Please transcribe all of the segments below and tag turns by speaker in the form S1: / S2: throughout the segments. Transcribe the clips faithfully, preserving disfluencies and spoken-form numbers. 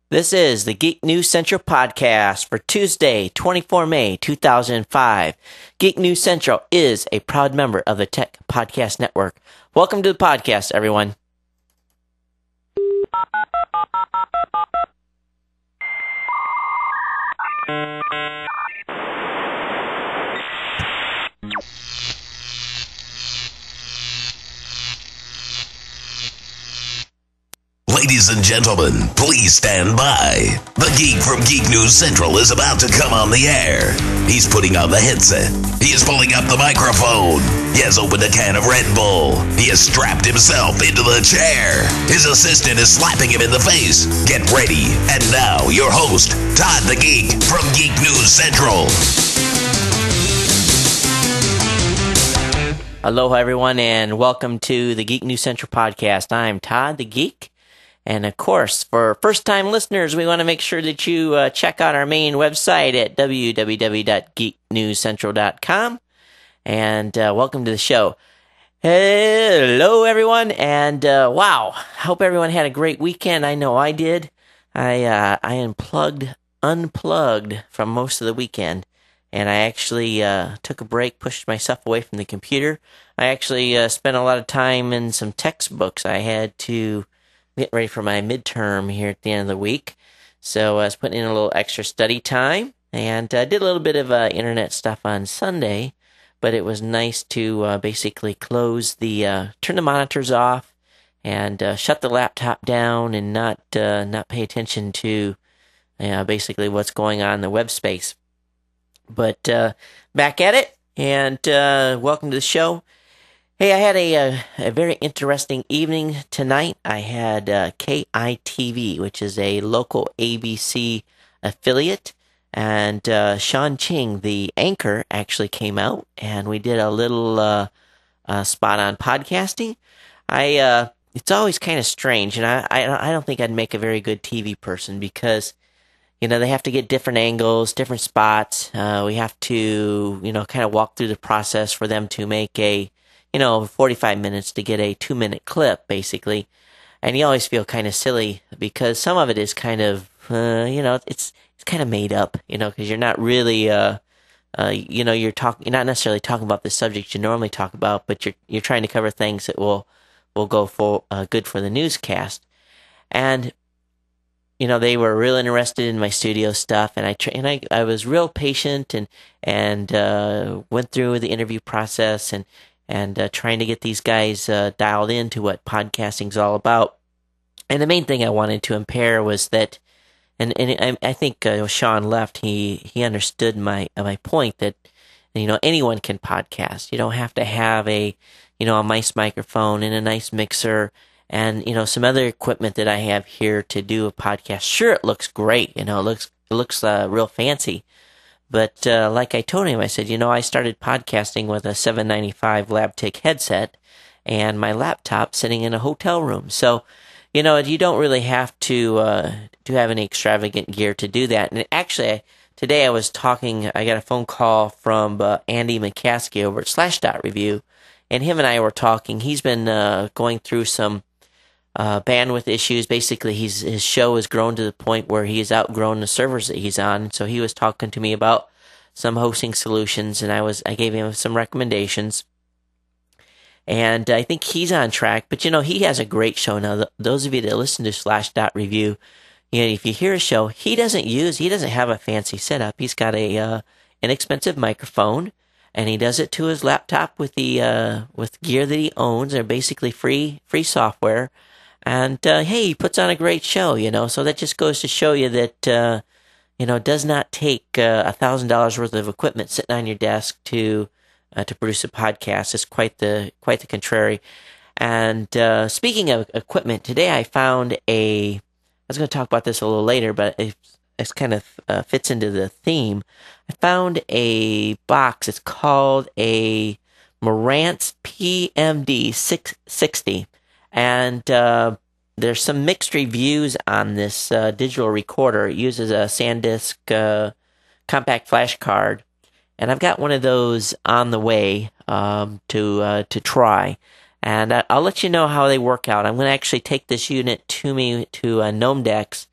S1: This is the Geek News Central podcast for Tuesday, the twenty-fourth of May, two thousand five. Geek News Central is a proud member of the Tech Podcast Network. Welcome to the podcast, everyone.
S2: Ladies and gentlemen, please stand by. The geek from Geek News Central is about to come on the air. He's putting on the headset. He is pulling up the microphone. He has opened a can of Red Bull. He has strapped himself into the chair. His assistant is slapping him in the face. Get ready. And now, your host, Todd the Geek from Geek News Central.
S1: Aloha, everyone, and welcome to the Geek News Central podcast. I'm Todd the Geek. And of course, for first-time listeners, we want to make sure that you uh, check out our main website at w w w dot geek news central dot com. And uh, welcome to the show. Hello, everyone, and uh, wow, hope everyone had a great weekend. I know I did. I uh, I unplugged, unplugged from most of the weekend, and I actually uh, took a break, pushed myself away from the computer. I actually uh, spent a lot of time in some textbooks. I had to get ready for my midterm here at the end of the week. So I was putting in a little extra study time, and I uh, did a little bit of uh, internet stuff on Sunday, but it was nice to uh, basically close the, uh, turn the monitors off, and uh, shut the laptop down, and not uh, not pay attention to uh, basically what's going on in the web space. But uh, back at it, and uh, welcome to the show. Hey, I had a, a a very interesting evening tonight. I had uh, K I T V, which is a local A B C affiliate, and uh, Sean Ching, the anchor, actually came out, and we did a little uh, uh, spot on podcasting. I uh, it's always kind of strange, and I, I I don't think I'd make a very good T V person because, you know, they have to get different angles, different spots. Uh, we have to, you know, kind of walk through the process for them to make a, you know, forty-five minutes to get a two-minute clip, basically. And you always feel kind of silly because some of it is kind of, uh, you know, it's it's kind of made up, you know, because you're not really, uh, uh, you know, you're talking, you're not necessarily talking about the subject you normally talk about, but you're you're trying to cover things that will will go for uh, good for the newscast. And you know, they were real interested in my studio stuff, and I and I I was real patient and and uh, went through the interview process and. and uh, trying to get these guys uh, dialed into what podcasting's all about. And the main thing I wanted to impair was that, and, and I, I think uh, Sean left, he, he understood my uh, my point that, you know, anyone can podcast. You don't have to have a, you know, a nice microphone and a nice mixer and, you know, some other equipment that I have here to do a podcast. Sure, it looks great, you know, it looks, it looks uh, real fancy. But uh, like I told him, I said, you know, I started podcasting with a seven ninety-five Labtech headset and my laptop sitting in a hotel room. So, you know, you don't really have to uh, to have any extravagant gear to do that. And actually, today I was talking, I got a phone call from uh, Andy McCaskey over at Slashdot Review, and him and I were talking. He's been uh, going through some Uh, bandwidth issues. Basically, he's, his show has grown to the point where he has outgrown the servers that he's on. So he was talking to me about some hosting solutions, and I was I gave him some recommendations. And I think he's on track. But you know, he has a great show now. Th- those of you that listen to Slashdot Review, you know, if you hear a show, he doesn't use he doesn't have a fancy setup. He's got a uh, inexpensive microphone, and he does it to his laptop with the uh, with gear that he owns. They're basically free free software. And, uh, hey, he puts on a great show, you know, so that just goes to show you that, uh, you know, it does not take a uh, thousand dollars worth of equipment sitting on your desk to, uh, to produce a podcast. It's quite the, quite the contrary. And, uh, speaking of equipment, today I found a, I was going to talk about this a little later, but it, it kind of uh, fits into the theme. I found a box. It's called a Marantz P M D six sixty. And uh, there's some mixed reviews on this uh, digital recorder. It uses a SanDisk uh, compact flash card, and I've got one of those on the way um, to uh, to try. And I'll let you know how they work out. I'm going to actually take this unit to me to uh, Gnomedex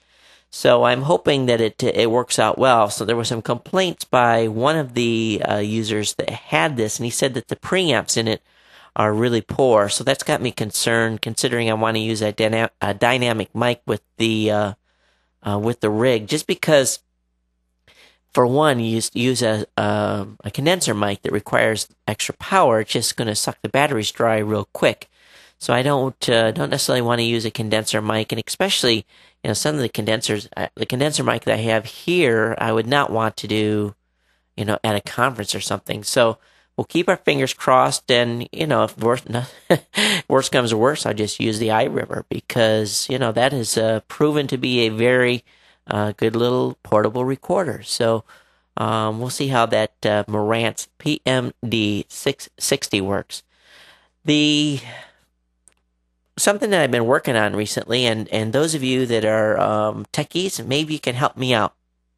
S1: So I'm hoping that it it works out well. So there were some complaints by one of the uh, users that had this, and he said that the preamps in it are really poor. So that's got me concerned, considering I want to use a, dyna- a dynamic mic with the uh, uh, with the rig, just because. For one, you use, use a, a a condenser mic that requires extra power. It's just going to suck the batteries dry real quick. So I don't uh, don't necessarily want to use a condenser mic, and especially you know some of the condensers, uh, the condenser mic that I have here, I would not want to do, you know, at a conference or something. So we'll keep our fingers crossed, and you know if worst no, worst comes to worst, I'll just use the iRiver because you know that has uh, proven to be a very uh, good little portable recorder. So um, we'll see how that uh, Marantz P M D six sixty works. The Something that I've been working on recently, and, and those of you that are um, techies, maybe you can help me out.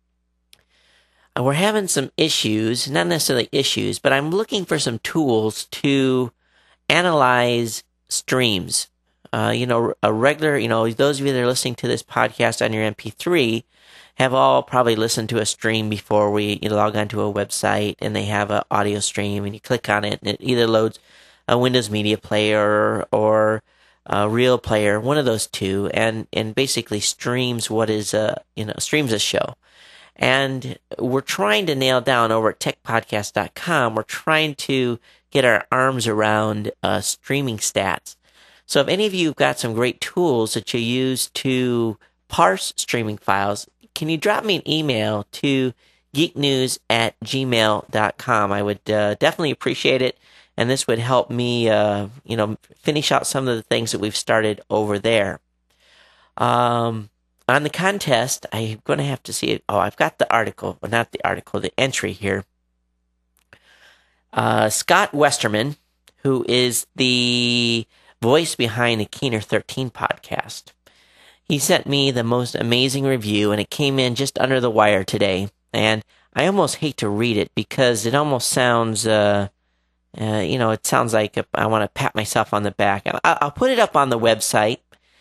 S1: Uh, we're having some issues, not necessarily issues, but I'm looking for some tools to analyze streams. Uh, you know, a regular, you know, those of you that are listening to this podcast on your M P three have all probably listened to a stream before. We you log onto a website and they have an audio stream, and you click on it, and it either loads a Windows Media Player or a Real Player, one of those two, and, and basically streams what is a, you know, streams a show. And we're trying to nail down over at tech podcast dot com, we're trying to get our arms around uh, streaming stats. So if any of you have got some great tools that you use to parse streaming files, can you drop me an email to geeknews at gmail dot com? I would uh, definitely appreciate it. And this would help me, uh, you know, finish out some of the things that we've started over there. Um, on the contest, I'm going to have to see it. Oh, I've got the article, well, not the article, the entry here. Uh, Scott Westerman, who is the voice behind the Keener thirteen podcast, he sent me the most amazing review, and it came in just under the wire today. And I almost hate to read it because it almost sounds... Uh, Uh, you know, it sounds like I want to pat myself on the back. I'll put it up on the website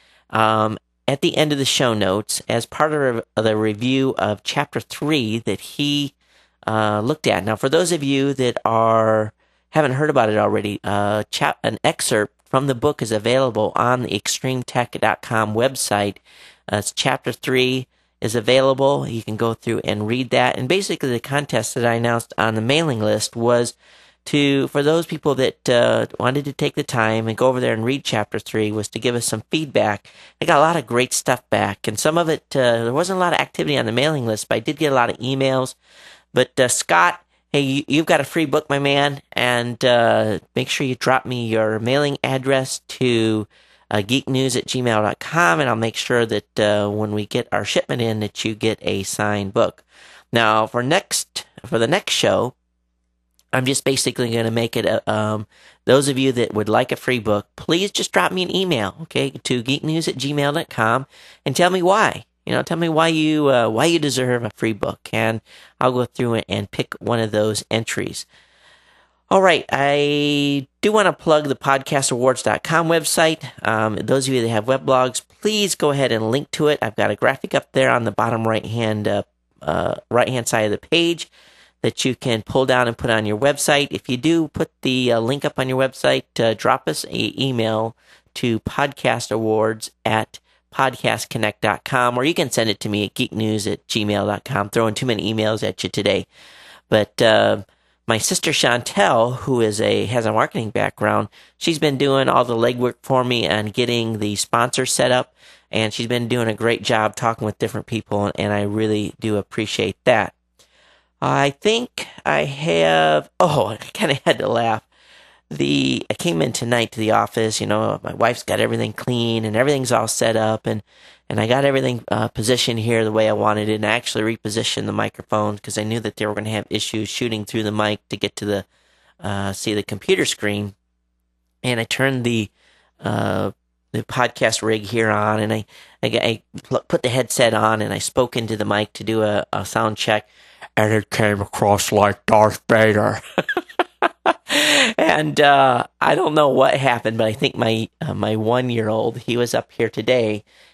S1: um, at the end of the show notes as part of the review of Chapter three that he uh, looked at. Now, for those of you that are haven't heard about it already, uh, chap- an excerpt from the book is available on the extreme tech dot com website. Uh, it's Chapter three is available. You can go through and read that. And basically, the contest that I announced on the mailing list was to, for those people that uh, wanted to take the time and go over there and read Chapter three, was to give us some feedback. I got a lot of great stuff back, and some of it, uh, there wasn't a lot of activity on the mailing list, but I did get a lot of emails. But uh, Scott, hey, you, you've got a free book, my man, and uh, make sure you drop me your mailing address to uh, geeknews at gmail dot com, and I'll make sure that uh, when we get our shipment in that you get a signed book. Now, for next for the next show, I'm just basically going to make it, a, um, those of you that would like a free book, please just drop me an email, okay, to geeknews at gmail dot com and tell me why. You know, tell me why you, uh, why you deserve a free book, and I'll go through it and pick one of those entries. All right, I do want to plug the podcast awards dot com website. Um, those of you that have web blogs, please go ahead and link to it. I've got a graphic up there on the bottom right-hand, uh, uh, right-hand side of the page that you can pull down and put on your website. If you do put the uh, link up on your website, uh, drop us an email to podcastawards at podcast connect dot com, or you can send it to me at geeknews at gmail dot com. Throwing too many emails at you today. But uh, my sister Chantel, who is a has a marketing background, she's been doing all the legwork for me and getting the sponsor set up, and she's been doing a great job talking with different people, and I really do appreciate that. I think I have, oh, I kind of had to laugh. The I came in tonight to the office, you know, my wife's got everything clean and everything's all set up, and, and I got everything uh, positioned here the way I wanted it, and I actually repositioned the microphones because I knew that they were going to have issues shooting through the mic to get to the, uh, see the computer screen. And I turned the, uh, the podcast rig here on, and I, I, I put the headset on, and I spoke into the mic to do a, a sound check. And it came across like Darth Vader. And uh, I don't know what happened, but I think my uh, my one-year-old, he was up here today,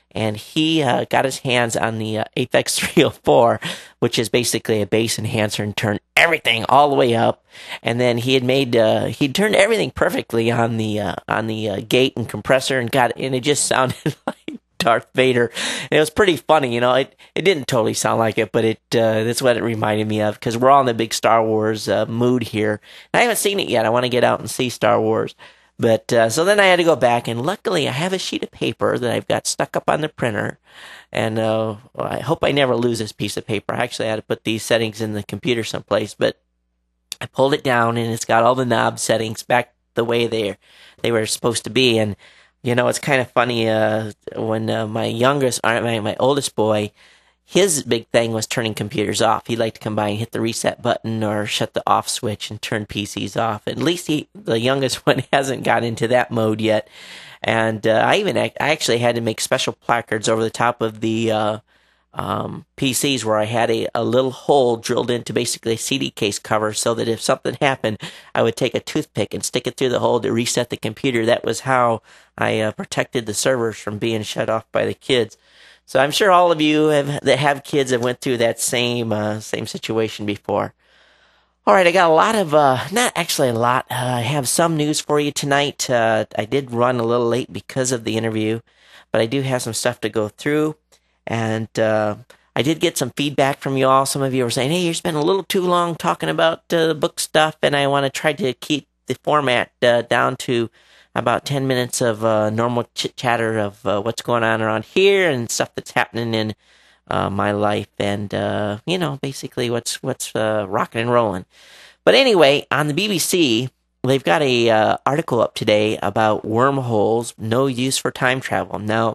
S1: and he uh, got his hands on the uh, Aphex three oh four, which is basically a bass enhancer, and turned everything all the way up. And then he had made uh, he turned everything perfectly on the uh, on the uh, gate and compressor, and got and it just sounded like Darth Vader. And it was pretty funny, you know. It it didn't totally sound like it, but it uh, that's what it reminded me of, because we're all in the big Star Wars uh, mood here. And I haven't seen it yet. I want to get out and see Star Wars. But, uh, so then I had to go back, and luckily I have a sheet of paper that I've got stuck up on the printer, and, uh, well, I hope I never lose this piece of paper. I actually had to put these settings in the computer someplace, but I pulled it down, and it's got all the knob settings back the way they they were supposed to be. And, you know, it's kind of funny, uh, when, uh, my youngest, or my, my oldest boy, his big thing was turning computers off. He liked to come by and hit the reset button or shut the off switch and turn P Cs off. At least he, the youngest one, hasn't got into that mode yet. And uh, I even I actually had to make special placards over the top of the uh, um, P Cs where I had a, a little hole drilled into basically a C D case cover, so that if something happened, I would take a toothpick and stick it through the hole to reset the computer. That was how I uh, protected the servers from being shut off by the kids. So I'm sure all of you have, that have kids have went through that same uh, same situation before. All right, I got a lot of, uh, not actually a lot, uh, I have some news for you tonight. Uh, I did run a little late because of the interview, but I do have some stuff to go through. And uh, I did get some feedback from you all. Some of you were saying, hey, you're spending a little too long talking about uh, book stuff, and I want to try to keep the format uh, down to about ten minutes of uh, normal chit-chatter of uh, what's going on around here and stuff that's happening in uh, my life, and, uh, you know, basically what's what's uh, rocking and rolling. But anyway, on the B B C, they've got a uh, article up today about wormholes, no use for time travel. Now,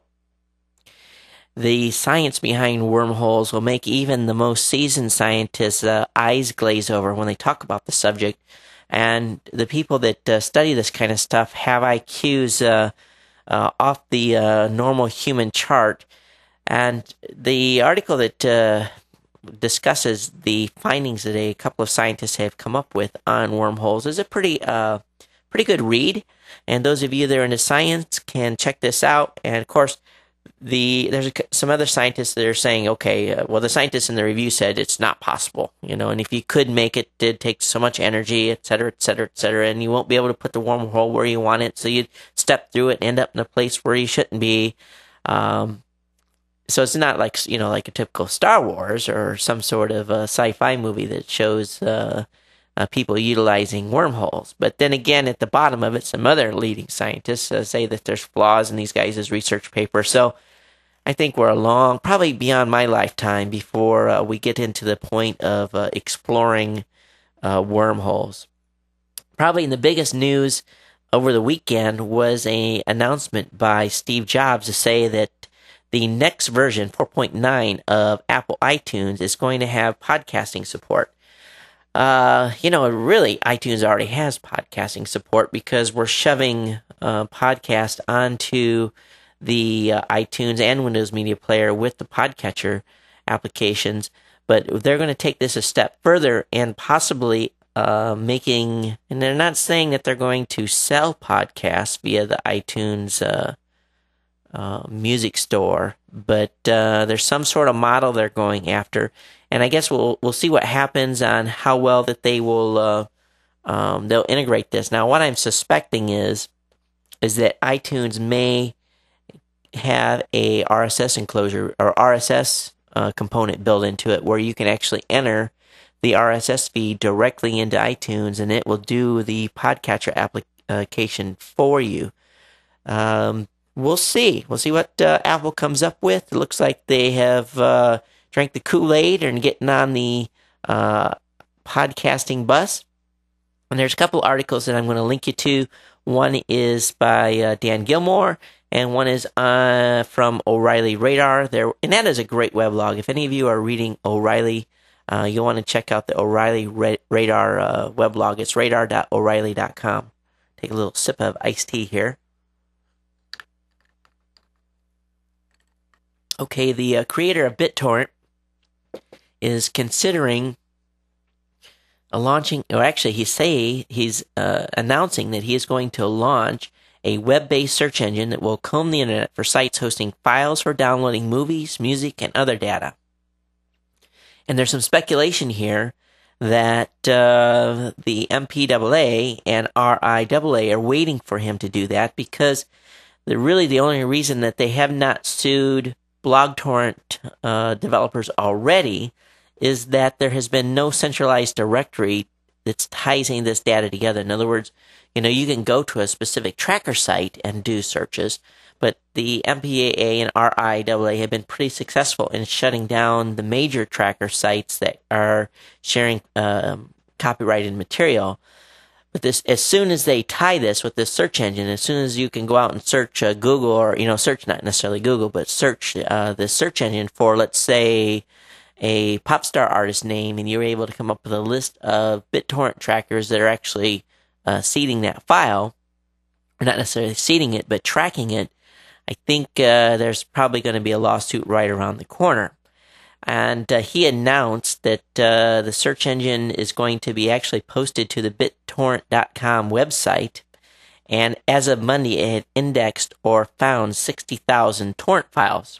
S1: the science behind wormholes will make even the most seasoned scientists' uh, eyes glaze over when they talk about the subject. And the people that uh, study this kind of stuff have I Qs uh, uh, off the uh, normal human chart. And the article that uh, discusses the findings that a couple of scientists have come up with on wormholes is a pretty, uh, pretty good read. And those of you that are into science can check this out. And of course, The there's a, some other scientists that are saying, okay, uh, well, the scientists in the review said it's not possible, you know, and if you could make it, it takes so much energy, et cetera, et cetera, et cetera, and you won't be able to put the wormhole where you want it, so you'd step through it and end up in a place where you shouldn't be. Um, so it's not like, you know, like a typical Star Wars or some sort of a sci-fi movie that shows uh, uh, people utilizing wormholes. But then again, at the bottom of it, some other leading scientists uh, say that there's flaws in these guys' research paper. So I think we're a long, probably beyond my lifetime, before uh, we get into the point of uh, exploring uh, wormholes. Probably the biggest news over the weekend was a announcement by Steve Jobs to say that the next version, four point nine of Apple iTunes, is going to have podcasting support. Uh, you know, really, iTunes already has podcasting support because we're shoving uh, podcast onto the uh, iTunes and Windows Media Player with the Podcatcher applications. But they're going to take this a step further and possibly uh, making, and they're not saying that they're going to sell podcasts via the iTunes uh, uh, music store, but uh, there's some sort of model they're going after. And I guess we'll we'll see what happens on how well that they will uh, um, they'll integrate this. Now, what I'm suspecting is is that iTunes may have a R S S enclosure or R S S uh, component built into it, where you can actually enter the R S S feed directly into iTunes, and it will do the Podcatcher application for you. Um, we'll see. We'll see what uh, Apple comes up with. It looks like they have uh, drank the Kool-Aid and getting on the uh, podcasting bus. And there's a couple articles that I'm going to link you to. One is by uh, Dan Gilmore, and one is uh, from O'Reilly Radar. There, and that is a great weblog. If any of you are reading O'Reilly, uh, you'll want to check out the O'Reilly Ra- Radar uh, weblog. It's radar dot o'reilly dot com. Take a little sip of iced tea here. Okay, the uh, creator of BitTorrent is considering uh, launching, or actually he's say he's uh, announcing that he is going to launch a web-based search engine that will comb the internet for sites hosting files for downloading movies, music, and other data. And there's some speculation here that uh, the M P A A and R I A A are waiting for him to do that, because the, really the only reason that they have not sued BlogTorrent uh, developers already is that there has been no centralized directory that's ties this data together. In other words, you know, you can go to a specific tracker site and do searches, but the M P A A and R I A A have been pretty successful in shutting down the major tracker sites that are sharing um, copyrighted material. But this, as soon as they tie this with this search engine, as soon as you can go out and search uh, Google, or, you know, search not necessarily Google, but search uh, the search engine for, let's say, a pop star artist name, and you're able to come up with a list of BitTorrent trackers that are actually uh, seeding that file, or not necessarily seeding it, but tracking it, I think uh, there's probably going to be a lawsuit right around the corner. And uh, he announced that uh, the search engine is going to be actually posted to the bit torrent dot com website. And as of Monday, it had indexed or found sixty thousand torrent files.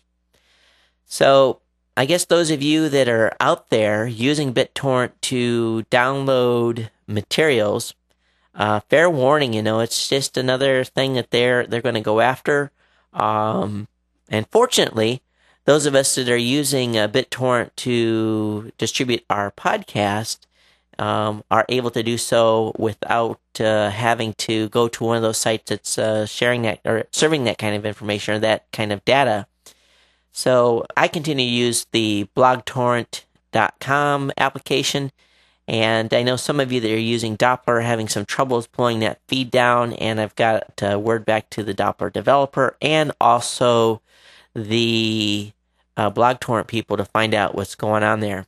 S1: So I guess those of you that are out there using BitTorrent to download materials, uh, fair warning, you know, it's just another thing that they're they're going to go after. Um, and fortunately, those of us that are using uh, BitTorrent to distribute our podcast um, are able to do so without uh, having to go to one of those sites that's uh, sharing that or serving that kind of information or that kind of data. So I continue to use the blog torrent dot com application, and I know some of you that are using Doppler are having some troubles pulling that feed down, and I've got uh, word back to the Doppler developer and also the uh, BlogTorrent people to find out what's going on there.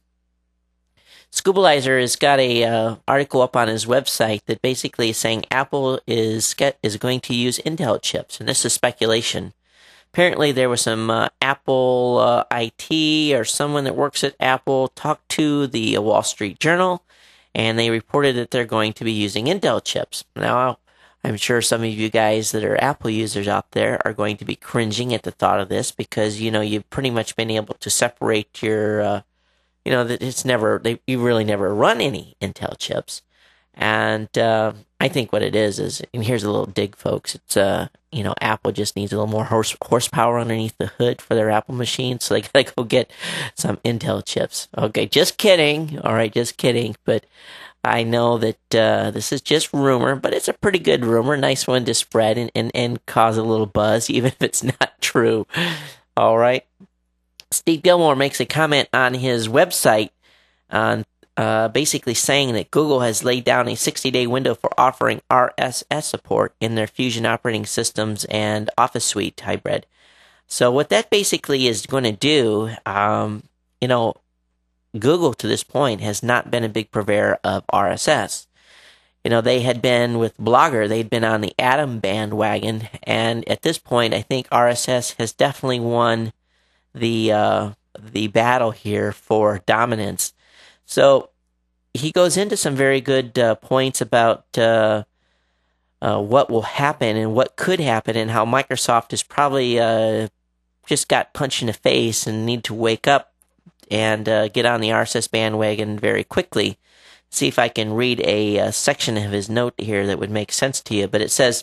S1: Scoobalizer has got a uh, article up on his website that basically is saying Apple is is going to use Intel chips, and this is speculation. Apparently, there was some uh, Apple uh, I T or someone that works at Apple talked to the Wall Street Journal, and they reported that they're going to be using Intel chips. Now, I'm sure some of you guys that are Apple users out there are going to be cringing at the thought of this, because, you know, you've pretty much been able to separate your, uh, you know, that it's never, they, you really never run any Intel chips. And uh, I think what it is is, and here's a little dig, folks. It's uh, you know, Apple just needs a little more horse, horsepower underneath the hood for their Apple machine, so they gotta go get some Intel chips. Okay, just kidding. All right, just kidding. But I know that uh, this is just rumor, but it's a pretty good rumor, nice one to spread and, and, and cause a little buzz, even if it's not true. All right. Steve Gilmore makes a comment on his website on. Uh, basically saying that Google has laid down a sixty-day window for offering R S S support in their Fusion operating systems and Office Suite hybrid. So what that basically is going to do, um, you know, Google to this point has not been a big purveyor of R S S. You know, they had been with Blogger, they'd been on the Atom bandwagon, and at this point, I think R S S has definitely won the uh, the battle here for dominance. So he goes into some very good uh, points about uh, uh, what will happen and what could happen, and how Microsoft has probably uh, just got punched in the face and need to wake up and uh, get on the R S S bandwagon very quickly. See if I can read a, a section of his note here that would make sense to you. But it says,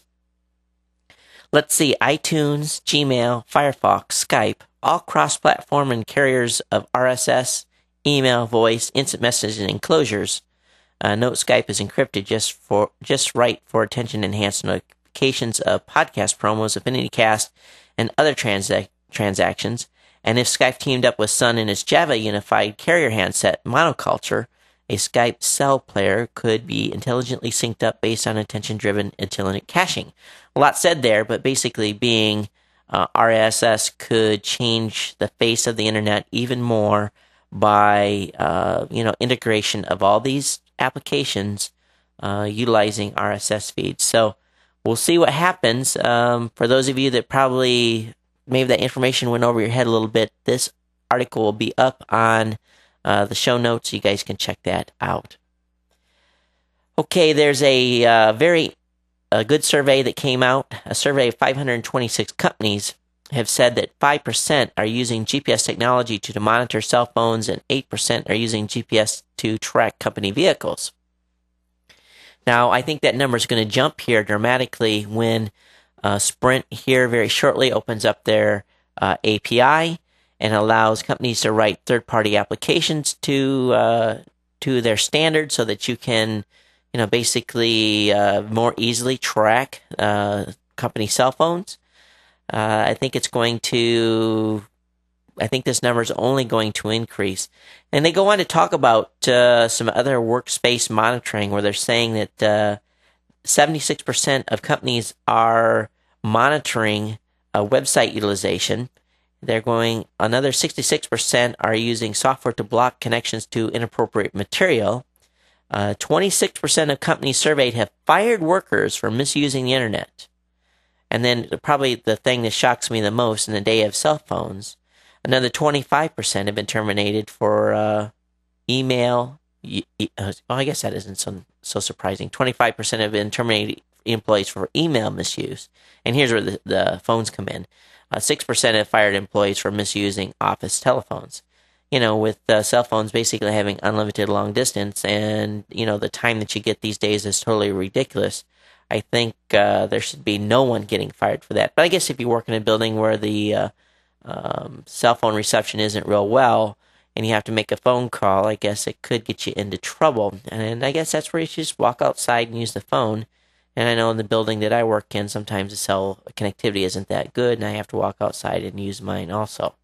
S1: let's see, iTunes, Gmail, Firefox, Skype, all cross-platform and carriers of R S S, email, voice, instant messaging, and enclosures. Uh, note Skype is encrypted just for just right for attention-enhanced notifications of podcast promos, Affinity Cast, and other transa- transactions. And if Skype teamed up with Sun in its Java unified carrier handset Monoculture, a Skype cell player could be intelligently synced up based on attention-driven intelligent caching. A lot said there, but basically being uh, R S S could change the face of the internet even more by, uh, you know, integration of all these applications uh, utilizing R S S feeds. So we'll see what happens. Um, for those of you that probably, maybe that information went over your head a little bit, this article will be up on uh, the show notes, so you guys can check that out. Okay, there's a uh, very a good survey that came out. A survey of five hundred twenty-six companies have said that five percent are using G P S technology to monitor cell phones, and eight percent are using G P S to track company vehicles. Now, I think that number is going to jump here dramatically when uh, Sprint here very shortly opens up their uh, A P I and allows companies to write third-party applications to uh, to their standards, so that you can, you know, basically uh, more easily track uh, company cell phones. Uh, I think it's going to. I think this number is only going to increase. And they go on to talk about uh, some other workspace monitoring, where they're saying that uh, seventy-six percent of companies are monitoring uh, website utilization. They're going, another sixty-six percent are using software to block connections to inappropriate material. Uh, twenty-six percent of companies surveyed have fired workers for misusing the internet. And then probably the thing that shocks me the most in the day of cell phones, another twenty-five percent have been terminated for uh, email. Oh, I guess that isn't so, so surprising. twenty-five percent have been terminated employees for email misuse. And here's where the, the phones come in. Uh, six percent have fired employees for misusing office telephones. You know, with uh, cell phones basically having unlimited long distance, and, you know, the time that you get these days is totally ridiculous. I think uh, there should be no one getting fired for that. But I guess if you work in a building where the uh, um, cell phone reception isn't real well, and you have to make a phone call, I guess it could get you into trouble. And I guess that's where you should just walk outside and use the phone. And I know in the building that I work in, sometimes the cell connectivity isn't that good, and I have to walk outside and use mine also.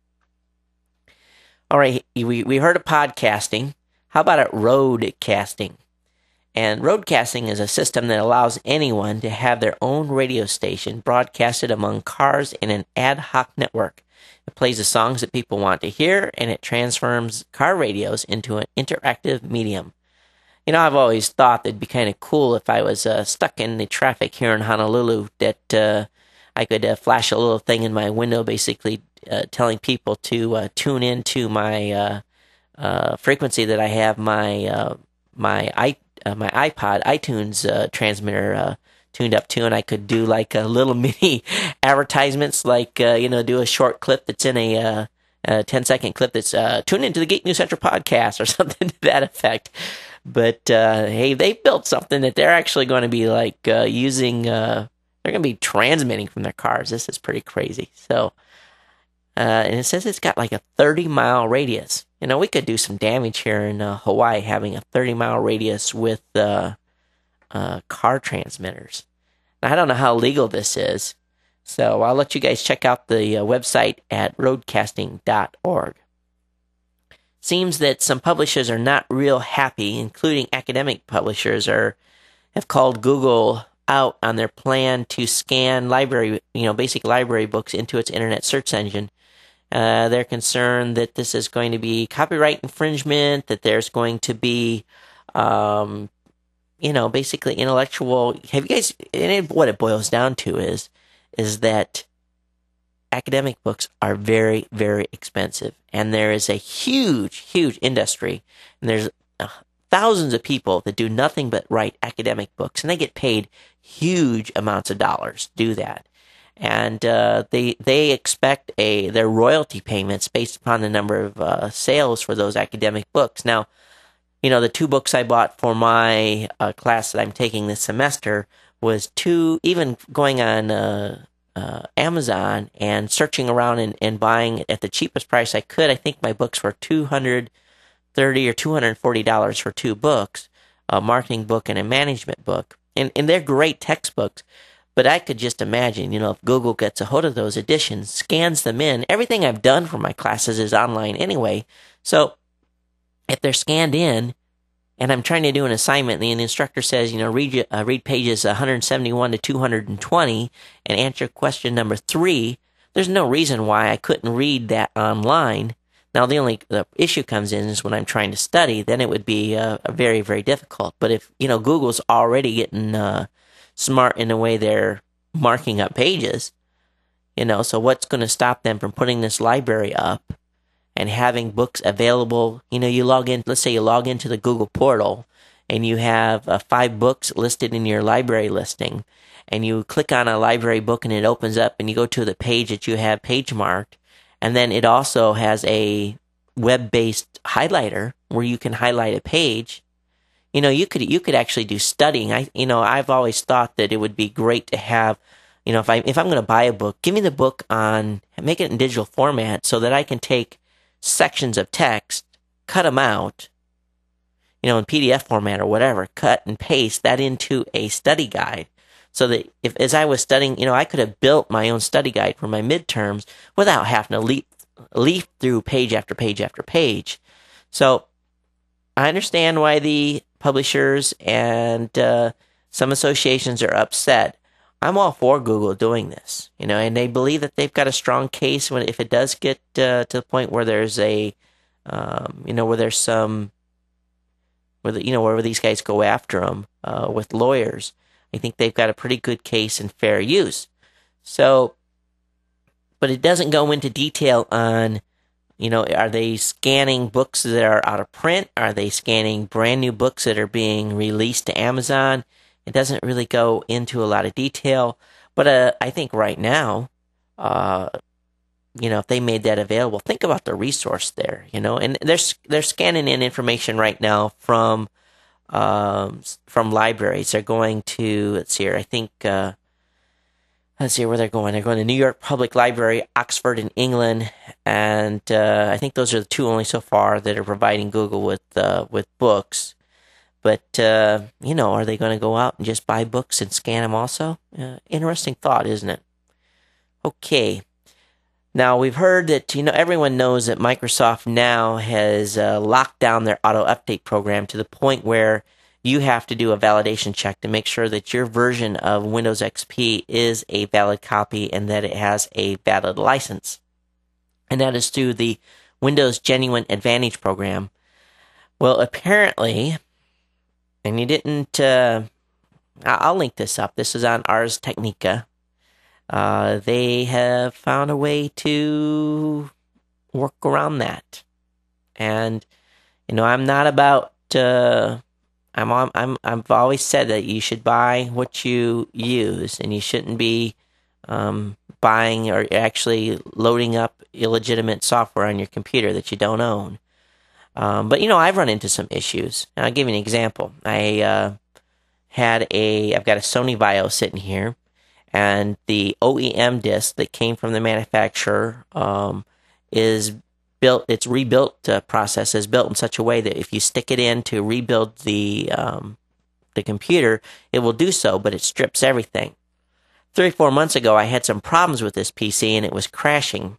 S1: All right, we, we heard of podcasting. How about it roadcasting? And roadcasting is a system that allows anyone to have their own radio station broadcasted among cars in an ad hoc network. It plays the songs that people want to hear, and it transforms car radios into an interactive medium. You know, I've always thought it'd be kind of cool if I was uh, stuck in the traffic here in Honolulu, that uh, I could uh, flash a little thing in my window, basically uh, telling people to uh, tune into my uh, uh, frequency that I have my uh, my i uh, my iPod iTunes uh, transmitter uh, tuned up to, and I could do like a little mini advertisements, like uh, you know, do a short clip that's in a, uh, a ten second clip that's uh, tune into the Geek News Central podcast or something to that effect. But uh, hey, they built something that they're actually going to be like uh, using. Uh, they're going to be transmitting from their cars. This is pretty crazy. So, uh, and it says it's got like a thirty mile radius. You know, we could do some damage here in uh, Hawaii having a thirty mile radius with uh, uh, car transmitters. Now, I don't know how legal this is, so I'll let you guys check out the uh, website at roadcasting dot org. Seems that some publishers are not real happy, including academic publishers, are have called Google out on their plan to scan library, you know, basic library books into its internet search engine. Uh, they're concerned that this is going to be copyright infringement, that there's going to be, um, you know, basically intellectual. Have you guys? And it, what it boils down to is, is that academic books are very, very expensive, and there is a huge, huge industry, and there's uh, thousands of people that do nothing but write academic books, and they get paid huge amounts of dollars to do that. And uh, they they expect a their royalty payments based upon the number of uh, sales for those academic books. Now, you know, the two books I bought for my uh, class that I'm taking this semester was two, even going on uh, uh, Amazon and searching around and, and buying at the cheapest price I could. I think my books were two hundred thirty dollars or two hundred forty dollars for two books, a marketing book and a management book. And, and they're great textbooks. But I could just imagine, you know, if Google gets a hold of those editions, scans them in, everything I've done for my classes is online anyway. So if they're scanned in and I'm trying to do an assignment and the instructor says, you know, read, uh, read pages one seventy-one to two hundred twenty and answer question number three, there's no reason why I couldn't read that online. Now, the only the issue comes in is when I'm trying to study, then it would be uh, very, very difficult. But if, you know, Google's already getting uh, smart in the way they're marking up pages, you know, so what's going to stop them from putting this library up and having books available? You know, you log in, let's say you log into the Google portal and you have uh, five books listed in your library listing, and you click on a library book and it opens up and you go to the page that you have page marked, and then it also has a web-based highlighter where you can highlight a page. You know, you could you could actually do studying. I you know, I've always thought that it would be great to have, you know, if I if I'm going to buy a book, give me the book on, make it in digital format so that I can take sections of text, cut them out, you know, in P D F format or whatever, cut and paste that into a study guide. So that if, as I was studying, you know, I could have built my own study guide for my midterms without having to leap, leaf through page after page after page. So I understand why the publishers and uh, some associations are upset. I'm all for Google doing this, you know, and they believe that they've got a strong case when, if it does get uh, to the point where there's a, um, you know, where there's some, where the, you know, where these guys go after them uh, with lawyers. I think they've got a pretty good case in fair use. So, but it doesn't go into detail on, you know, are they scanning books that are out of print? Are they scanning brand new books that are being released to Amazon? It doesn't really go into a lot of detail. But uh, I think right now, uh, you know, if they made that available, think about the resource there, you know, and they're, they're scanning in information right now from, um, from libraries. They're going to, let's see here, I think, uh, let's see where they're going. They're going to New York Public Library, Oxford in England, and uh, I think those are the two only so far that are providing Google with uh, with books. But, uh, you know, are they going to go out and just buy books and scan them also? Uh, interesting thought, isn't it? Okay. Now, we've heard that, you know, everyone knows that Microsoft now has uh, locked down their auto-update program to the point where you have to do a validation check to make sure that your version of Windows X P is a valid copy and that it has a valid license. And that is through the Windows Genuine Advantage program. Well, apparently, and you didn't, uh, I'll link this up. This is on Ars Technica. Uh, they have found a way to work around that. And, you know, I'm not about, uh, I'm, on, I'm, I've always said that you should buy what you use, and you shouldn't be um, buying or actually loading up illegitimate software on your computer that you don't own. Um, but, you know, I've run into some issues. I'll give you an example. I uh, had a, I've got a Sony Vaio sitting here, and the O E M disc that came from the manufacturer um, is built, its rebuilt uh, process is built in such a way that if you stick it in to rebuild the um, the computer, it will do so, but it strips everything. Three or four months ago, I had some problems with this P C, and it was crashing.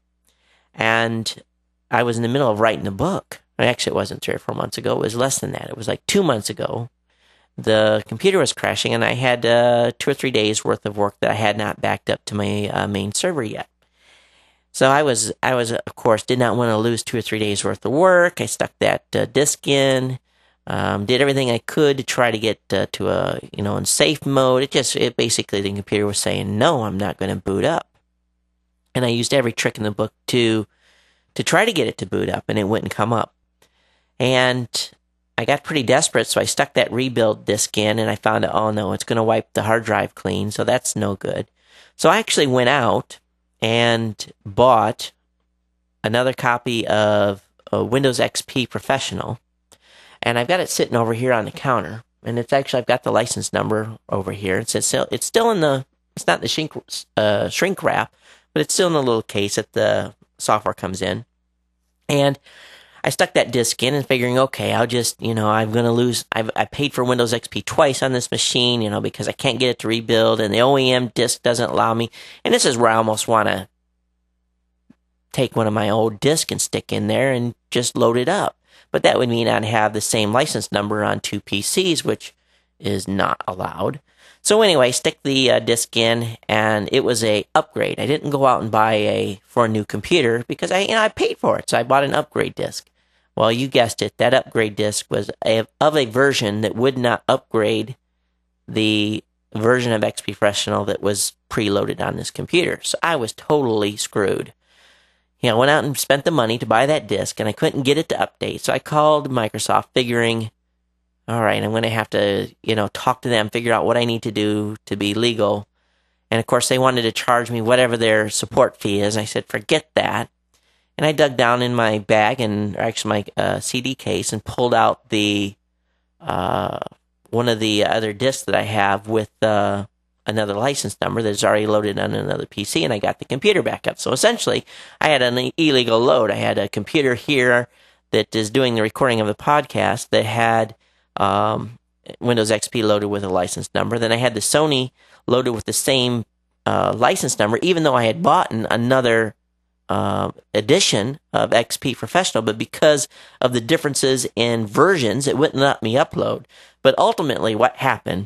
S1: And I was in the middle of writing a book. Actually, it wasn't three or four months ago. It was less than that. It was like two months ago. The computer was crashing, and I had uh, two or three days worth of work that I had not backed up to my uh, main server yet. So I was, I was, of course, did not want to lose two or three days worth of work. I stuck that uh, disk in, um, did everything I could to try to get uh, to a, you know, in safe mode. It just, it basically, the computer was saying, no, I'm not going to boot up. And I used every trick in the book to, to try to get it to boot up, and it wouldn't come up. And I got pretty desperate, so I stuck that rebuild disk in, and I found out, oh no, it's going to wipe the hard drive clean, so that's no good. So I actually went out and bought another copy of uh, Windows X P Professional, and I've got it sitting over here on the counter, and it's actually, I've got the license number over here. It's still, it's still in the, it's not in the shrink, uh, shrink wrap, but it's still in the little case that the software comes in. And I stuck that disk in and figuring, okay, I'll just, you know, I'm going to lose, I've, I paid for Windows X P twice on this machine, you know, because I can't get it to rebuild, and the O E M disk doesn't allow me. And this is where I almost want to take one of my old disks and stick in there and just load it up. But that would mean I'd have the same license number on two P Cs, which is not allowed. So anyway, stick the uh, disk in, and it was a upgrade. I didn't go out and buy a for a new computer because I, you know, I paid for it, so I bought an upgrade disk. Well, you guessed it, that upgrade disk was a, of a version that would not upgrade the version of X P Professional that was preloaded on this computer. So I was totally screwed. You know, I went out and spent the money to buy that disk, and I couldn't get it to update. So I called Microsoft, figuring, all right, I'm going to have to, you know, talk to them, figure out what I need to do to be legal And of course, they wanted to charge me whatever their support fee is. I said, forget that. And I dug down in my bag and actually my uh, C D case and pulled out the uh, one of the other discs that I have with uh, another license number that's already loaded on another P C, and I got the computer back up. So essentially, I had an illegal load. I had a computer here that is doing the recording of the podcast that had um, Windows X P loaded with a license number. Then I had the Sony loaded with the same uh, license number, even though I had bought another uh, edition of X P Professional, but because of the differences in versions, it wouldn't let me upload. But ultimately, what happened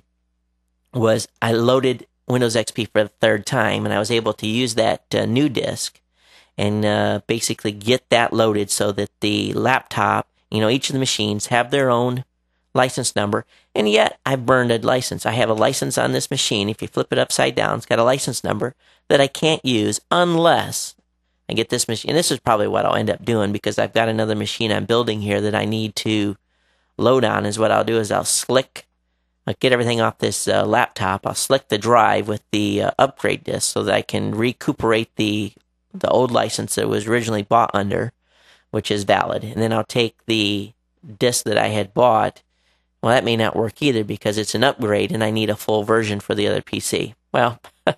S1: was I loaded Windows X P for the third time, and I was able to use that uh, new disk and uh, basically get that loaded so that the laptop, you know, each of the machines have their own license number, and yet I burned a license. I have a license on this machine. If you flip it upside down, it's got a license number that I can't use unless I get this machine. And this is probably what I'll end up doing because I've got another machine I'm building here that I need to load on. Is what I'll do is I'll slick, I'll get everything off this uh, laptop. I'll slick the drive with the uh, upgrade disk so that I can recuperate the the old license that was originally bought under, which is valid. And then I'll take the disk that I had bought. Well, that may not work either because it's an upgrade and I need a full version for the other P C. Well,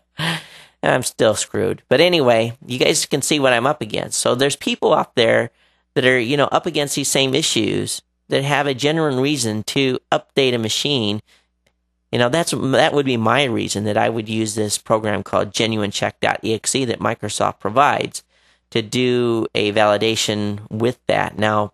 S1: I'm still screwed. But anyway, you guys can see what I'm up against. So there's people out there that are, you know, up against these same issues that have a genuine reason to update a machine. You know, that's that would be my reason that I would use this program called genuine check dot E X E that Microsoft provides to do a validation with that. Now,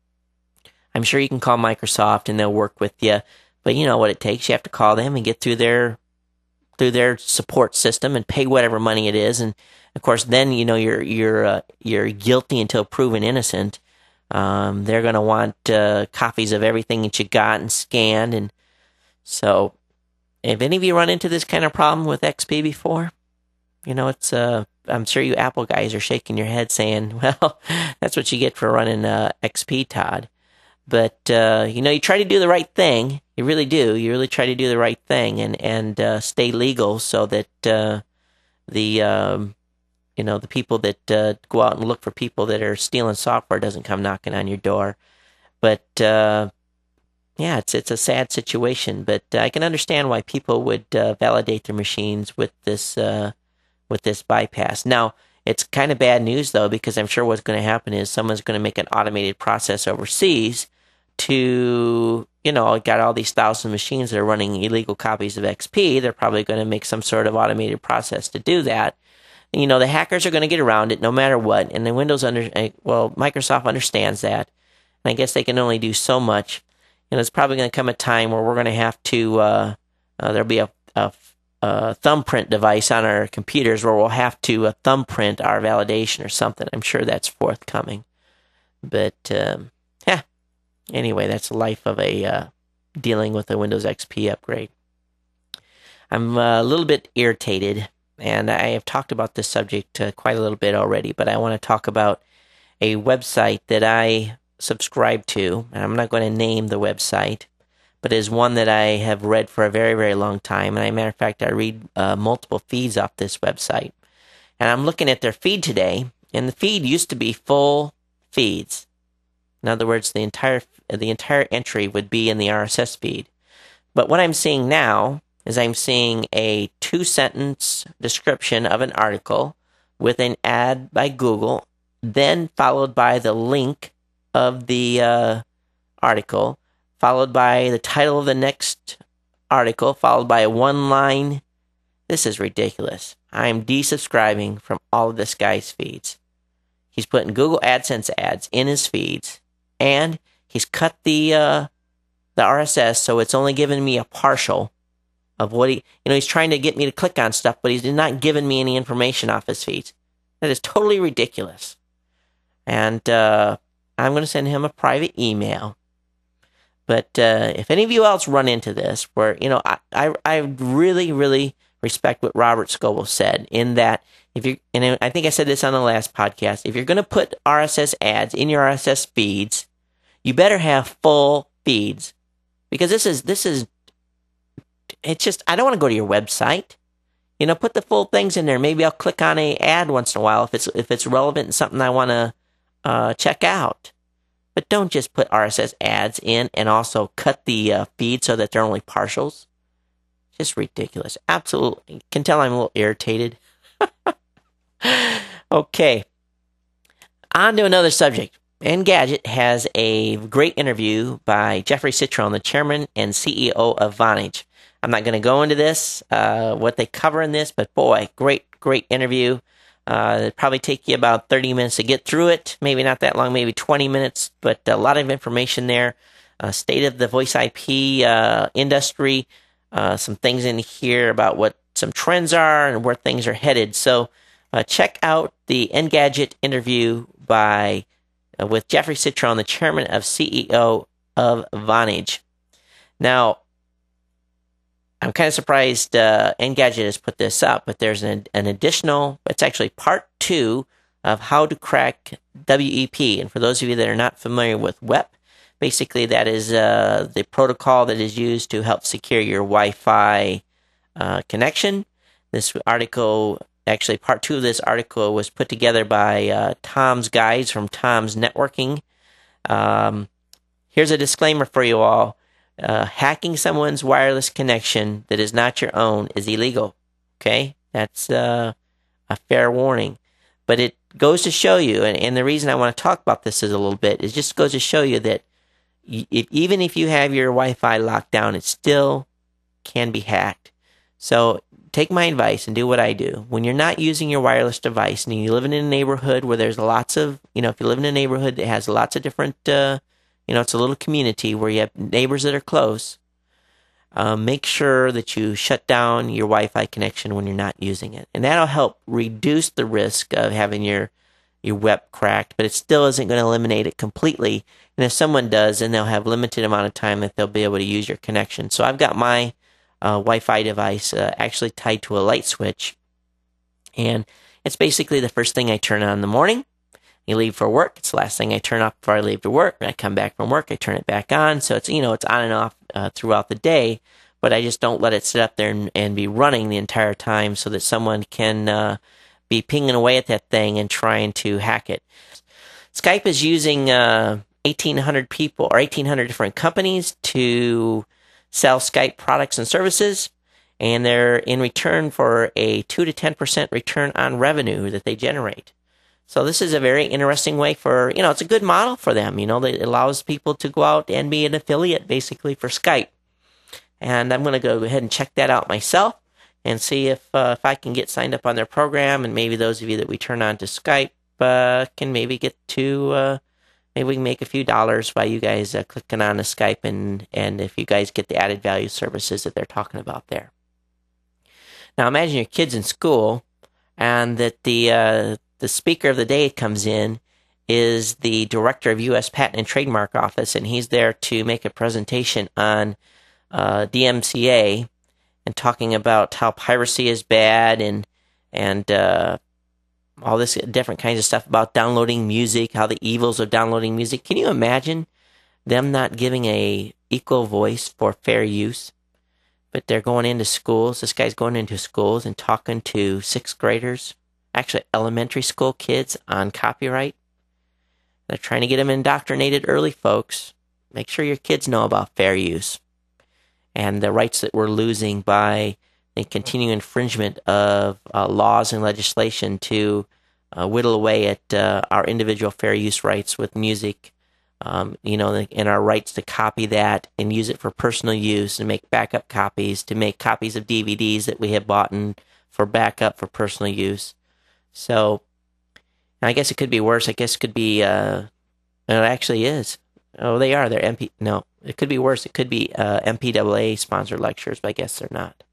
S1: I'm sure you can call Microsoft and they'll work with you, but you know what it takes. You have to call them and get through their through their support system and pay whatever money it is. And of course, then you know you're you're uh, you're guilty until proven innocent. Um, they're going to want uh, copies of everything that you got and scanned. And so, have any of you run into this kind of problem with X P before? You know, it's uh, I'm sure you Apple guys are shaking your head saying, "Well, that's what you get for running uh, X P, Todd." But, uh, you know, you try to do the right thing. You really do. You really try to do the right thing and, and uh, stay legal so that uh, the, um, you know, the people that uh, go out and look for people that are stealing software doesn't come knocking on your door. But, uh, yeah, it's it's a sad situation. But I can understand why people would uh, validate their machines with this uh, with this bypass. Now, it's kind of bad news, though, because I'm sure what's going to happen is someone's going to make an automated process overseas to, you know, got all these thousand machines that are running illegal copies of X P. They're probably going to make some sort of automated process to do that. And, you know, the hackers are going to get around it no matter what. And the Windows, under well, Microsoft understands that. And I guess they can only do so much. And it's probably going to come a time where we're going to have to, uh, uh, there'll be a, a a thumbprint device on our computers where we'll have to uh, thumbprint our validation or something. I'm sure that's forthcoming. But, um, yeah. Anyway, that's the life of a uh, dealing with a Windows X P upgrade. I'm uh, a little bit irritated, and I have talked about this subject uh, quite a little bit already, but I want to talk about a website that I subscribe to, and I'm not going to name the website, but is one that I have read for a very, very long time. And as a matter of fact, I read uh, multiple feeds off this website. And I'm looking at their feed today, and the feed used to be full feeds. In other words, the entire the entire entry would be in the R S S feed. But what I'm seeing now is I'm seeing a two-sentence description of an article with an ad by Google, then followed by the link of the uh, article, followed by the title of the next article, followed by a one-line. This is ridiculous. I am desubscribing from all of this guy's feeds. He's putting Google AdSense ads in his feeds, and he's cut the uh, the R S S, so it's only giving me a partial of what he, you know, he's trying to get me to click on stuff, but he's not giving me any information off his feeds. That is totally ridiculous. And uh, I'm going to send him a private email. But uh, if any of you else run into this, where, you know, I, I, I really, really respect what Robert Scoble said in that if you, and I think I said this on the last podcast, if you're going to put R S S ads in your R S S feeds, you better have full feeds, because this is, this is, it's just, I don't want to go to your website. you know, put the full things in there. Maybe I'll click on a ad once in a while if it's if it's relevant and something I want to uh, check out. But don't just put R S S ads in and also cut the uh, feed so that they're only partials. Just ridiculous. Absolutely. You can tell I'm a little irritated. Okay. On to another subject. Engadget has a great interview by Jeffrey Citron, the chairman and C E O of Vonage. I'm not going to go into this, uh, what they cover in this, but boy, great, great interview. Uh, it'll probably take you about thirty minutes to get through it. Maybe not that long, maybe twenty minutes, but a lot of information there. Uh, state of the voice I P uh, industry, uh, some things in here about what some trends are and where things are headed. So uh, check out the Engadget interview by uh, with Jeffrey Citron, the chairman of C E O of Vonage. Now, I'm kind of surprised uh, Engadget has put this up, but there's an, an additional, it's actually part two of how to crack W E P. And for those of you that are not familiar with W E P, basically that is uh, the protocol that is used to help secure your Wi-Fi uh, connection. This article, actually part two of this article was put together by uh, Tom's Guides from Tom's Networking. Um, here's a disclaimer for you all. Uh, hacking someone's wireless connection that is not your own is illegal. Okay? That's uh, a fair warning. But it goes to show you, and, and the reason I want to talk about this is a little bit, is just goes to show you that y- if, even if you have your Wi-Fi locked down, it still can be hacked. So take my advice and do what I do. When you're not using your wireless device and you live in a neighborhood where there's lots of, you know, if you live in a neighborhood that has lots of different, uh, you know, it's a little community where you have neighbors that are close, uh, make sure that you shut down your Wi-Fi connection when you're not using it. And that'll help reduce the risk of having your, your W E P cracked, but it still isn't going to eliminate it completely. And if someone does, then they'll have limited amount of time that they'll be able to use your connection. So I've got my uh, Wi-Fi device uh, actually tied to a light switch. And it's basically the first thing I turn on in the morning. You leave for work, it's the last thing I turn off before I leave to work. When I come back from work, I turn it back on. So it's, you know, it's on and off uh, throughout the day, but I just don't let it sit up there and, and be running the entire time so that someone can uh, be pinging away at that thing and trying to hack it. Skype is using uh, eighteen hundred people or eighteen hundred different companies to sell Skype products and services, and they're in return for a two to ten percent return on revenue that they generate. So this is a very interesting way for, you know, it's a good model for them. You know, it allows people to go out and be an affiliate basically for Skype. And I'm going to go ahead and check that out myself and see if uh, if I can get signed up on their program. And maybe those of you that we turn on to Skype uh, can maybe get to, uh, maybe we can make a few dollars by you guys uh, clicking on the Skype and, and if you guys get the added value services that they're talking about there. Now imagine your kid's in school and that the uh, the speaker of the day comes in is the director of U S Patent and Trademark Office, and he's there to make a presentation on uh, D M C A and talking about how piracy is bad and and uh, all this different kinds of stuff about downloading music, how the evils of downloading music. Can you imagine them not giving a equal voice for fair use? But they're going into schools. This guy's going into schools and talking to sixth graders, actually elementary school kids, on copyright. They're trying to get them indoctrinated early, folks. Make sure your kids know about fair use and the rights that we're losing by the continuing infringement of uh, laws and legislation to uh, whittle away at uh, our individual fair use rights with music, um, you know, and our rights to copy that and use it for personal use and make backup copies, to make copies of D V Ds that we have bought in for backup for personal use. So, I guess it could be worse. I guess it could be, uh, it actually is. Oh, they are. They're M P, no, it could be worse. It could be uh, M P A A sponsored lectures, but I guess they're not.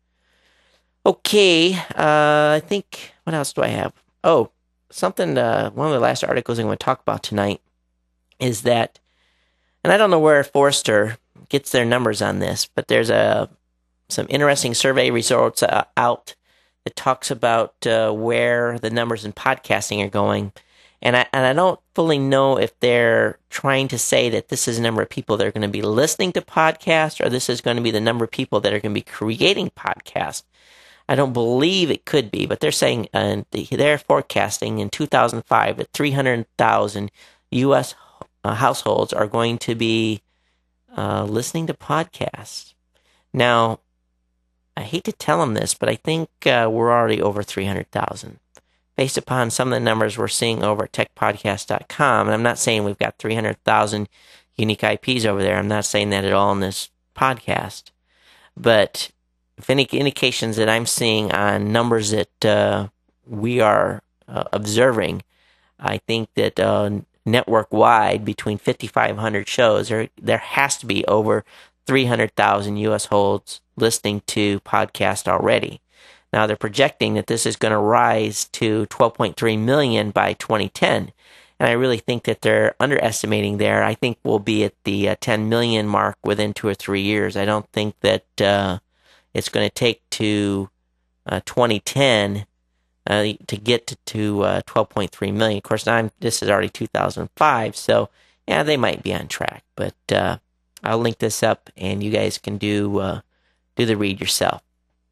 S1: Okay, uh, I think, what else do I have? Oh, something, uh, one of the last articles I'm going to talk about tonight is that, and I don't know where Forrester gets their numbers on this, but there's a some interesting survey results uh, out that talks about uh, where the numbers in podcasting are going. And I and I don't fully know if they're trying to say that this is the number of people that are going to be listening to podcasts or this is going to be the number of people that are going to be creating podcasts. I don't believe it could be, but they're saying uh, they're forecasting in two thousand five that three hundred thousand U S uh, households are going to be uh, listening to podcasts. Now, I hate to tell them this, but I think uh, we're already over three hundred thousand. Based upon some of the numbers we're seeing over at tech podcast dot com, and I'm not saying we've got three hundred thousand unique I Ps over there. I'm not saying that at all in this podcast. But if any indications that I'm seeing on numbers that uh, we are uh, observing, I think that uh, network-wide, between fifty-five hundred shows, there, there has to be over three hundred thousand U S holds listening to podcasts already. Now, they're projecting that this is going to rise to twelve point three million by twenty ten. And I really think that they're underestimating there. I think we'll be at the uh, ten million mark within two or three years. I don't think that uh, it's going to take to uh, twenty ten uh, to get to, to uh, twelve point three million. Of course, I'm, this is already two thousand five, so yeah, they might be on track. But uh, I'll link this up, and you guys can do uh, do the read yourself.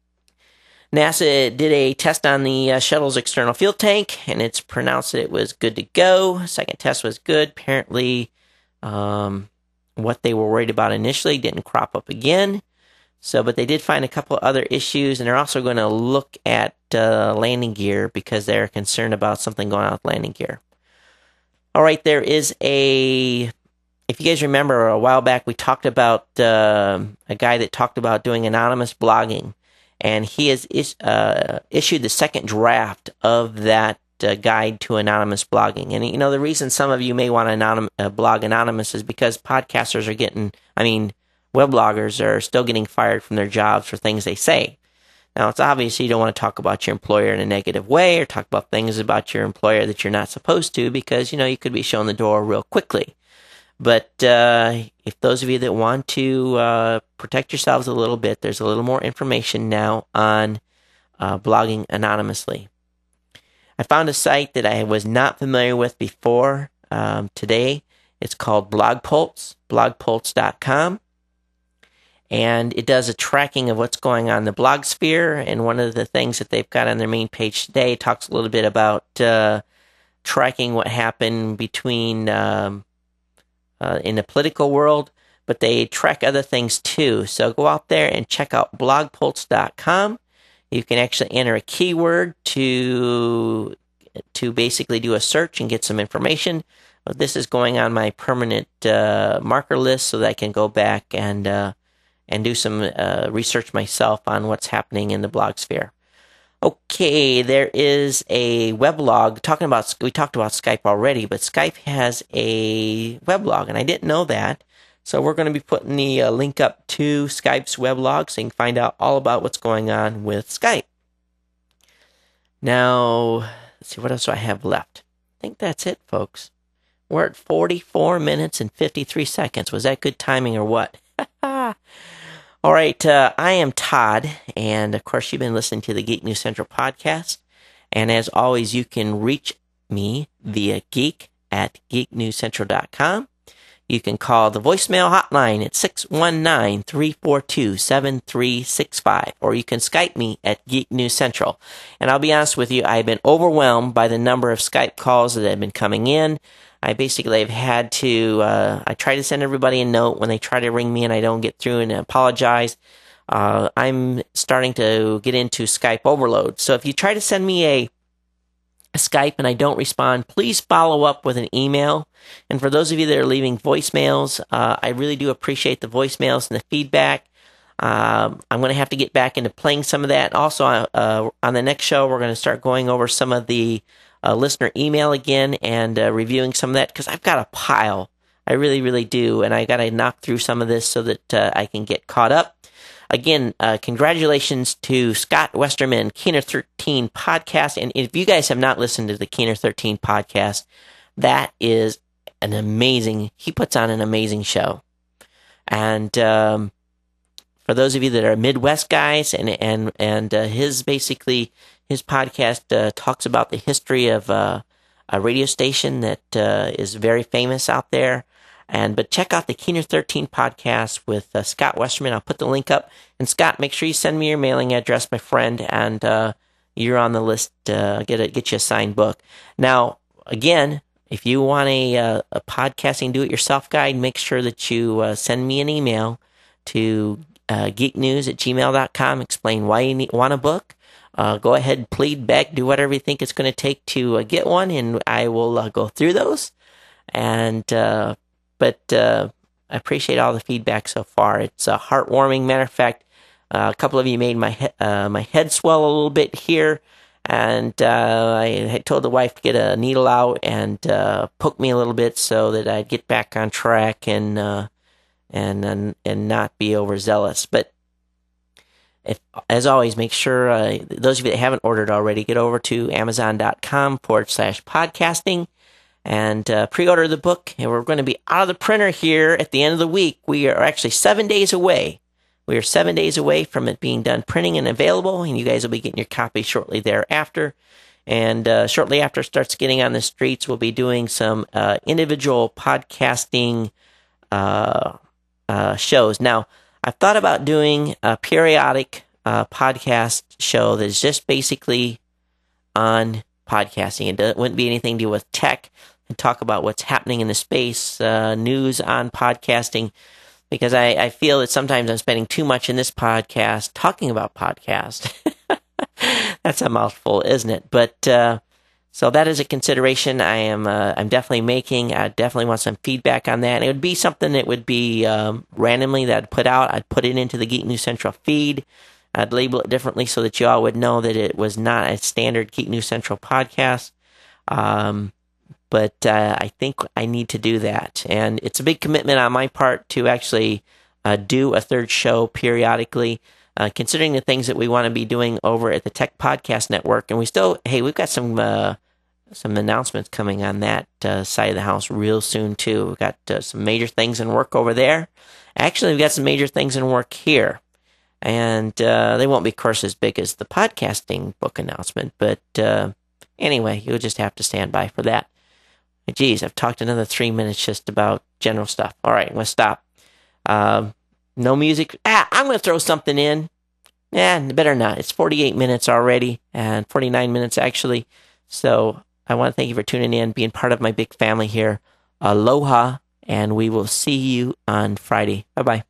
S1: NASA did a test on the uh, shuttle's external fuel tank, and it's pronounced that it was good to go. Second test was good. Apparently, um, what they were worried about initially didn't crop up again. So, but they did find a couple other issues, and they're also going to look at uh, landing gear because they're concerned about something going on with landing gear. All right, there is a... If you guys remember, a while back we talked about uh, a guy that talked about doing anonymous blogging. And he has is, uh, issued the second draft of that uh, guide to anonymous blogging. And, you know, the reason some of you may want to anonym, uh, blog anonymous is because podcasters are getting, I mean, web bloggers are still getting fired from their jobs for things they say. Now, it's obvious you don't want to talk about your employer in a negative way or talk about things about your employer that you're not supposed to because, you know, you could be shown the door real quickly. But uh, if those of you that want to uh, protect yourselves a little bit, there's a little more information now on uh, blogging anonymously. I found a site that I was not familiar with before um, today. It's called BlogPulse, blog pulse dot com. And it does a tracking of what's going on in the blog sphere. And one of the things that they've got on their main page today talks a little bit about uh, tracking what happened between... Um, Uh, in the political world, but they track other things too. So go out there and check out blog pulse dot com. You can actually enter a keyword to to basically do a search and get some information. But this is going on my permanent uh, marker list so that I can go back and uh, and do some uh, research myself on what's happening in the blog sphere. Okay, there is a weblog talking about, we talked about Skype already, but Skype has a weblog, and I didn't know that. So we're going to be putting the uh, link up to Skype's weblog so you can find out all about what's going on with Skype. Now, let's see, what else do I have left? I think that's it, folks. We're at forty-four minutes and fifty-three seconds. Was that good timing or what? All right, uh, I am Todd, and of course you've been listening to the Geek News Central podcast, and as always, you can reach me via geek at geek news central dot com. You can call the voicemail hotline at six one nine, three four two, seven three six five, or you can Skype me at Geek News Central. And I'll be honest with you, I've been overwhelmed by the number of Skype calls that have been coming in. I basically have had to, uh, I try to send everybody a note when they try to ring me and I don't get through and apologize. Uh, I'm starting to get into Skype overload. So if you try to send me a, a Skype and I don't respond, please follow up with an email. And for those of you that are leaving voicemails, uh, I really do appreciate the voicemails and the feedback. Um, I'm going to have to get back into playing some of that. Also, uh, on the next show, we're going to start going over some of the Uh, listener email again and uh, reviewing some of that because I've got a pile. I really, really do. And I got to knock through some of this so that uh, I can get caught up. Again, uh, congratulations to Scott Westerman, Keener thirteen podcast. And if you guys have not listened to the Keener thirteen podcast, that is an amazing, he puts on an amazing show. And um, for those of you that are Midwest guys, and, and, and uh, his basically... His podcast uh, talks about the history of uh, a radio station that uh, is very famous out there. And but check out the Keener thirteen podcast with uh, Scott Westerman. I'll put the link up. And Scott, make sure you send me your mailing address, my friend, and uh, you're on the list. Uh, get a, get you a signed book. Now, again, if you want a, uh, a podcasting do-it-yourself guide, make sure that you uh, send me an email to uh, geeknews at gmail dot com. Explain why you need, want a book. Uh, go ahead, plead, beg, do whatever you think it's going to take to uh, get one, and I will uh, go through those. And uh, but uh, I appreciate all the feedback so far. It's uh, heartwarming. Matter of fact, uh, a couple of you made my he- uh, my head swell a little bit here. And uh, I had told the wife to get a needle out and uh, poke me a little bit so that I'd get back on track and uh, and, and and not be overzealous. But if, as always, make sure uh, those of you that haven't ordered already, get over to amazon.com forward slash podcasting and uh, pre-order the book. And we're going to be out of the printer here at the end of the week. We are actually seven days away. We are seven days away from it being done printing and available, and you guys will be getting your copy shortly thereafter. And uh, shortly after it starts getting on the streets, we'll be doing some uh, individual podcasting uh, uh, shows. Now, I've thought about doing a periodic uh, podcast show that is just basically on podcasting. It wouldn't be anything to do with tech, and talk about what's happening in the space, uh, news on podcasting. Because I, I feel that sometimes I'm spending too much in this podcast talking about podcasts. That's a mouthful, isn't it? But uh, so that is a consideration I am uh, I'm definitely making. I definitely want some feedback on that. And it would be something that would be um, randomly that I'd put out. I'd put it into the Geek News Central feed. I'd label it differently so that you all would know that it was not a standard Geek News Central podcast. Um, But uh, I think I need to do that. And it's a big commitment on my part to actually uh, do a third show periodically, uh, considering the things that we want to be doing over at the Tech Podcast Network. And we still, hey, we've got some uh, some announcements coming on that uh, side of the house real soon, too. We've got uh, some major things in work over there. Actually, we've got some major things in work here. And uh, they won't be, of course, as big as the podcasting book announcement. But uh, anyway, you'll just have to stand by for that. Geez, I've talked another three minutes just about general stuff. All right, I'm going to stop. Um, no music. Ah, I'm going to throw something in. Yeah, better not. It's forty-eight minutes already, and forty-nine minutes actually. So I want to thank you for tuning in, being part of my big family here. Aloha, and we will see you on Friday. Bye-bye.